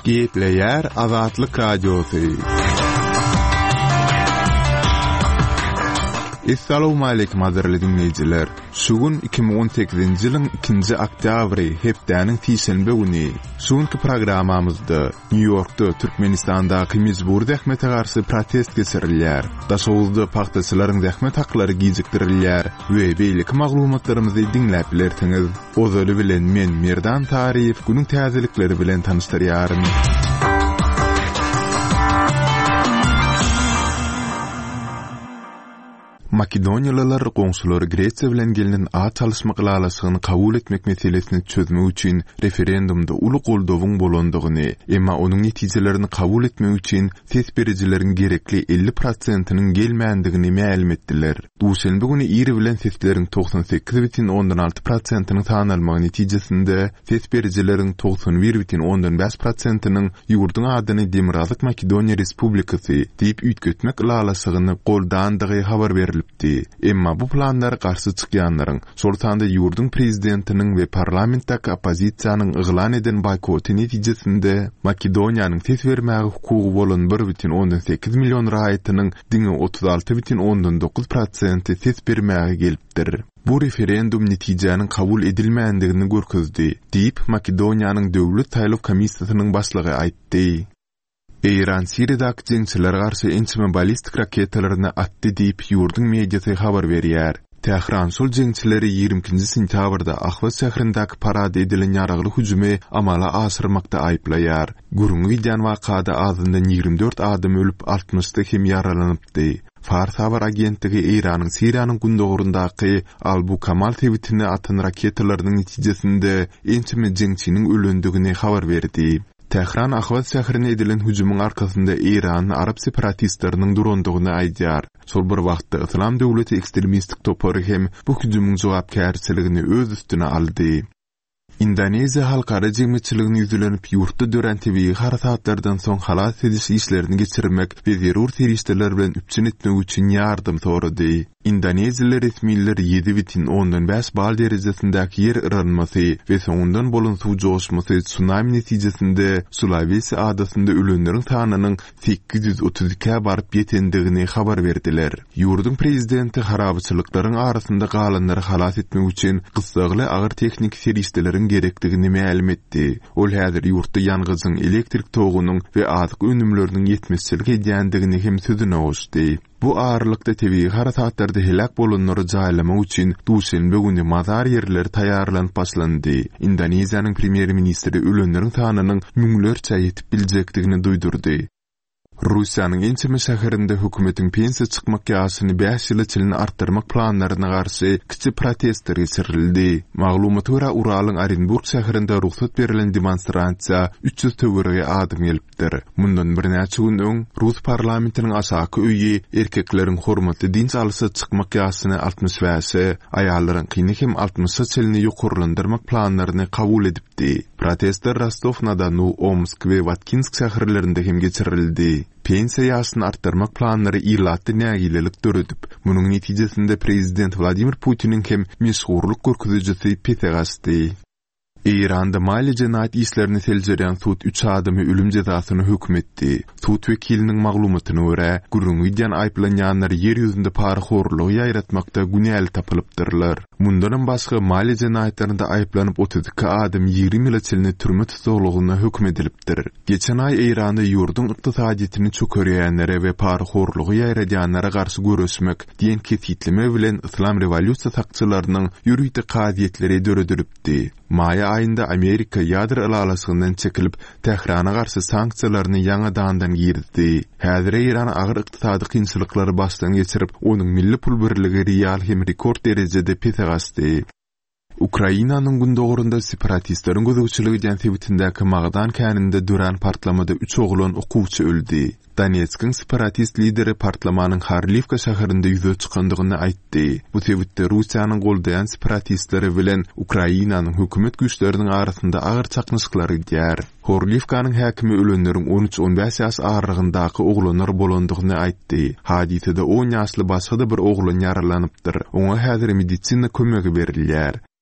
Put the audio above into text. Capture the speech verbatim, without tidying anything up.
Gepleyer Azatlyk Radiosu. Assalamu alaykum azarly dinleyijiler. Şugun iki bin on sekizinji ýylyň ikinji oktýabry hepdäniň tiýşenbe güni. Şuňky programmamyzda New Yorkda Türkmenistandaky mezbur dähmete garşy protest geçirilýär. Daşowuzda paxtaçylaryň dähmet haklary gijikdirilýär we beýlik maglumatlarymyzy dinläp bilersiňiz. Ozaly bilen men Merdan Taryýew günüň täzelikleri bilen tanıştyrýarym. Makedoniyalılar goňsulary Gretsiýa bilen gelinen a çalışma gylalasygyny kabul etmek meselesini çözmek üçin referendumda uly goldawyň bolandygyny, emma onuň netijelerini kabul etmek üçin ses berijileriň gerekli elli prosentiniň gelmändigini ma'lum etdiler. Duşenbe güni iri bilen sesleriň toksan sekiz bitin ondan alty prosentiniň tanalmagy netijesinde ses berijileriň toksan bir bitin ondan beş prosentiniň ýurduň adyny Demirazlyk Makedoniýa Respublikasy diýip üýtgetmek gylalasygyny goldandygy habar berildi. Emma bu planlar karşı çıkýanlaryň, şoltanda ýurdun prezidentiniň we parlamentdaky opozisiýanyň yglan eden boykoty netijesinde Makedoniýanyň ses bermäge hukugy bolan bir bitin ondan sekiz million raýatynyň diňe otuz alty bitin ondan dokuz prosent ses bermäge gelipdir. Bu referendum netijäniň kabul edilmändigini görkezdi, diýip Makedoniýanyň döwlet taýlap komissiýasynyň başlygy aýtdy. Iran Siriýadaky jeňçiler garşy ençime ballistik raketalaryny atdy diýip ýurdun mediasy habar berýär. Tehran şol jeňçileri ýigrimkinji sentýabrda Ahvaz şäherindeki parada edilen ýaragly hüjumy amala aşyrmakda aýplaýar. Gurungy ýan wakada azyndan ýigrimde dört adam ölüp altmışda hem ýaralanypdy. Fars habar agentligi Iranyň Siriýanyň gündogurundaky Albu Kamal tewitine atan raketalarynyň netijesinde ençime jeňçiniň ölendigini habar berdi. Tehran Ahvaz şäherine edilen hüjumyň arkasynda Iran Arap separatistlarynyň durandygyny aýdýar. Şol bir wagtda Islam döwleti ekstremistik topary hem bu hüjumyň jogapkärçiligini öz üstüne aldy. Indoneziya halkara jemgyýetçiligini ýüzlenip ýurtda dören tebii harakatlardan soň halas ediş işlerini geçirmek we zerur teristler bilen üpçün etmek üçin ýardym sorady. Indoneziýaly resmiler ýedi bitin ondan beş bal derejesindäki yer ýaranmasy we soňundan bolan suw joşmasy tsunami netijesinde Sulawesi adasynda ölenleriň sanynyň sekiz ýüz otuz iki baryp ýetendigini habar berdiler. Ýurdun prezidenti harabaçylyklaryň arasynda galanlary halas etmek üçin gysgaly agyr teknik serişdeleriň gerekdigini ma'lum etdi. Ol häzir ýurtda ýangyzyň elektrik togunyň we azyk önümleriniň ýetmezçilik edýändigini hem sözüne goşdy. Bu ağırlıkta tebii harakatlarda helak bolanları jaýlamak üçin duşenbe güni mazar yerleri taýýarlanyp başlandy. Indoneziýanyň premier ministri ölenleriň sanynyň müňlerçe ýetip biljekdigini duýdurdy. Russiýanyň ençime şäherinde hökümetiň pensiýa çykmak ýaşyny beş ýyl içinde artdyrmak planlaryna garşy kiçi protestler geçirildi. Maglumata görä Uralyň Orenburg şäherinde ruhsat berilen demonstrasiýa üç ýüz töwerege adam gelipdir. Mundan bir näçe gün öň Rus parlamentiniň aşaky öýi erkekleriň hormatly dinç alysy çykmak ýaşyny altmış beş, aýallaryň kyny hem altmış ýylny ýokurlandyrmak planlaryny kabul edipdi. Protestler Rostov-na-Donu, Omsk we Vatkinsk şäherlerinde hem geçirildi. Pensiýa ýaşyny artdyrmak planlary ýyllatdy nägilelik döredip, munyň netijesinde prezident Vladimir Putiniň hem meşhurlyk görkezijisi Petegasty. Iranda mali jenayat işlerini seljerýän sud üç adamy ölüm jazasyny hökm etdi. Sud wekiliniň maglumatyna görä, gurungy ýan aýplanýanlar ýer ýüzünde parhorlyk ýaýratmakda günäli tapylypdyrlar. Mundan başga mali jenayatlarynda aýplanyp otuz iki adam ýygrimi ýyl içinde türme tutulgyna hökm edilipdir. Geçen aý Iranda ýurdun ykdysadyetini çökerýänlere we parhorlyk ýaýradýanlara garşy görüşmek diýen kefitleme bilen Islam rewolýusiýa sakçylarynyň ýürüýte kadiýetleri döredilipdi. Maya ayında Amerika ýadyr ylalasygynyň çekilip Tehrana garşy sanksiýalaryny ýangadan girdi. Häzir Iran agyr ykdysady kynçylyklary başdan geçirip, onuň milli pul birligi real hem rekord derejede pesagastdy. Ukrainanyň gündogurunda separatistleriň gözegçiligi diýen sebitindäki Magdan käninde duran partlamada üç oglan okuwçy öldü. Donetsk'in separatist lideri partlamanyň Harlivka şäherinde ýüze çykandygyny aýtdy. Bu sebitde Russiýanyň goldaýan separatistleri bilen Ukrainanyň hökümet güýçleriniň arasynda agyr çaknyşyklar gidýär. Harlivkanyň häkimi ölenleriň on üç on beş ýaş aralygyndaky oglanlar bolandygyny aýtdy. Hadisede on ýaşly başga da bir oglan ýaralanypdyr. Oňa häzir meditsina kömegi berilýär.